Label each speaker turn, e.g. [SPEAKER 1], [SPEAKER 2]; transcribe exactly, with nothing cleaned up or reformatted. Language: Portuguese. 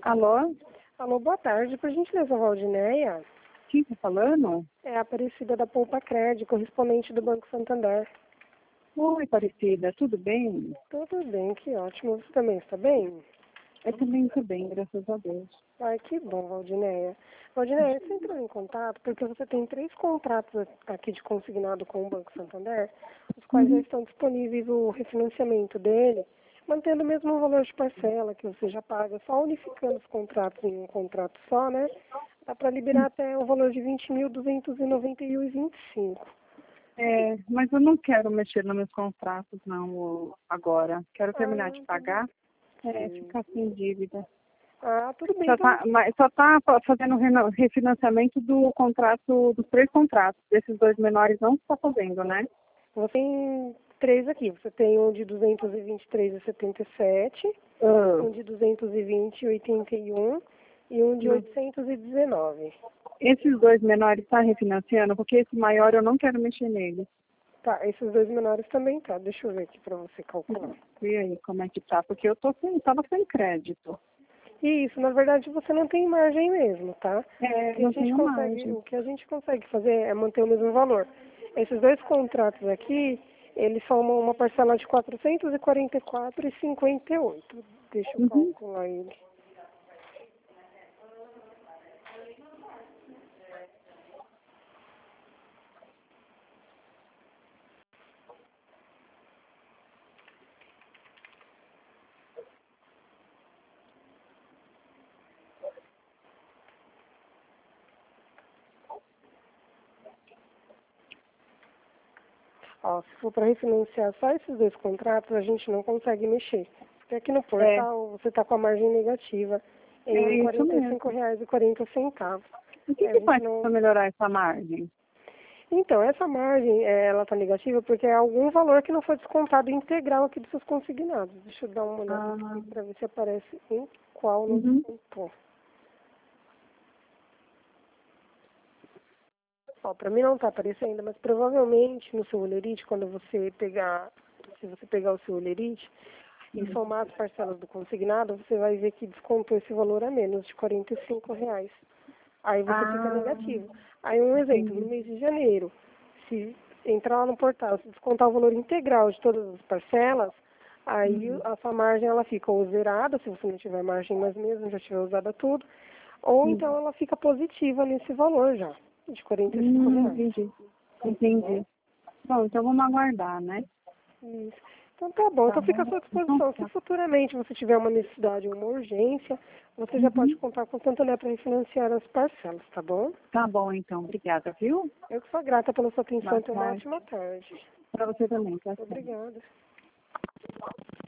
[SPEAKER 1] Alô?
[SPEAKER 2] Alô, boa tarde. Por gentileza, Valdineia.
[SPEAKER 1] Quem está falando?
[SPEAKER 2] É a Aparecida da Poupa Crédito, correspondente do Banco Santander.
[SPEAKER 1] Oi, Aparecida, tudo bem?
[SPEAKER 2] Tudo bem, que ótimo. Você também está bem?
[SPEAKER 1] Eu também estou bem, graças a Deus.
[SPEAKER 2] Ai, que bom, Valdineia. Valdineia, você entrou em contato porque você tem três contratos aqui de consignado com o Banco Santander, os quais já
[SPEAKER 1] Uhum.
[SPEAKER 2] estão disponíveis o refinanciamento dele, mantendo o mesmo valor de parcela que você já paga, só unificando os contratos em um contrato só, né? Dá para liberar até o valor de vinte mil duzentos e noventa e um reais e vinte e cinco centavos.
[SPEAKER 1] É, mas eu não quero mexer nos meus contratos, não, ô, agora. Quero terminar de
[SPEAKER 2] Ah,
[SPEAKER 1] pagar, é,
[SPEAKER 2] sim.
[SPEAKER 1] ficar sem dívida.
[SPEAKER 2] Ah, tudo bem,
[SPEAKER 1] Só
[SPEAKER 2] então.
[SPEAKER 1] tá, mas só está fazendo reno- refinanciamento do contrato, dos três contratos. Desses dois menores não está fazendo, né?
[SPEAKER 2] Você tem três aqui. Você tem um de duzentos e vinte e três reais e setenta e sete,
[SPEAKER 1] Ah,
[SPEAKER 2] um de duzentos e vinte reais e oitenta e um e um de
[SPEAKER 1] não.
[SPEAKER 2] oitocentos e dezenove.
[SPEAKER 1] Esses dois menores está refinanciando, porque esse maior eu não quero mexer nele.
[SPEAKER 2] Tá, esses dois menores também tá. Deixa eu ver aqui para você calcular.
[SPEAKER 1] E aí, como é que tá? Porque eu tô sem, tava sem crédito.
[SPEAKER 2] E isso, na verdade, você não tem margem mesmo, tá? O
[SPEAKER 1] É,
[SPEAKER 2] que a
[SPEAKER 1] não
[SPEAKER 2] gente
[SPEAKER 1] tenho
[SPEAKER 2] consegue,
[SPEAKER 1] margem.
[SPEAKER 2] o que a gente consegue fazer é manter o mesmo valor. Esses dois contratos aqui, eles somam uma parcela de quatrocentos e quarenta e quatro reais e cinquenta e oito. Deixa eu
[SPEAKER 1] Uhum.
[SPEAKER 2] calcular ele. Ó, se for para refinanciar só esses dois contratos, a gente não consegue mexer. Porque aqui no
[SPEAKER 1] É,
[SPEAKER 2] portal você está com a margem negativa
[SPEAKER 1] é
[SPEAKER 2] em
[SPEAKER 1] isso
[SPEAKER 2] quarenta e cinco
[SPEAKER 1] mesmo.
[SPEAKER 2] reais e quarenta centavos.
[SPEAKER 1] O que
[SPEAKER 2] É, a
[SPEAKER 1] que
[SPEAKER 2] gente
[SPEAKER 1] faz para
[SPEAKER 2] não...
[SPEAKER 1] melhorar essa margem?
[SPEAKER 2] Então, essa margem, é, ela está negativa porque é algum valor que não foi descontado integral aqui dos seus consignados. Deixa eu dar uma olhada
[SPEAKER 1] Ah,
[SPEAKER 2] aqui para ver se aparece em qual não
[SPEAKER 1] uhum.
[SPEAKER 2] descontou. Ó, para mim não está aparecendo, mas provavelmente no seu olerite, quando você pegar, se você pegar o seu olerite e somar as parcelas do consignado, você vai ver que descontou esse valor a menos de quarenta e cinco reais. Aí você fica
[SPEAKER 1] Ah,
[SPEAKER 2] negativo. Aí um exemplo, no
[SPEAKER 1] entendi.
[SPEAKER 2] mês de janeiro, se entrar lá no portal, se descontar o valor integral de todas as parcelas, aí
[SPEAKER 1] Uhum.
[SPEAKER 2] a sua margem ela fica ou zerada, se você não tiver margem mais mesmo, já tiver usado tudo, ou
[SPEAKER 1] Uhum.
[SPEAKER 2] então ela fica positiva nesse valor já, de quarenta e cinco
[SPEAKER 1] Hum,
[SPEAKER 2] reais.
[SPEAKER 1] entendi.
[SPEAKER 2] Tá bom?
[SPEAKER 1] Entendi. Bom, então vamos aguardar, né?
[SPEAKER 2] Isso. Então tá bom,
[SPEAKER 1] Tá
[SPEAKER 2] então fica
[SPEAKER 1] bom?
[SPEAKER 2] à sua
[SPEAKER 1] Então
[SPEAKER 2] disposição. Se
[SPEAKER 1] tá.
[SPEAKER 2] futuramente você tiver uma necessidade ou uma urgência, você já pode
[SPEAKER 1] Uhum.
[SPEAKER 2] contar com o Santander para refinanciar as parcelas, tá bom?
[SPEAKER 1] Tá bom, então. Obrigada, viu?
[SPEAKER 2] Eu que sou grata pela sua atenção.
[SPEAKER 1] Boa
[SPEAKER 2] Tenha uma
[SPEAKER 1] tarde.
[SPEAKER 2] ótima tarde.
[SPEAKER 1] Para você também, tá certo.
[SPEAKER 2] Obrigada.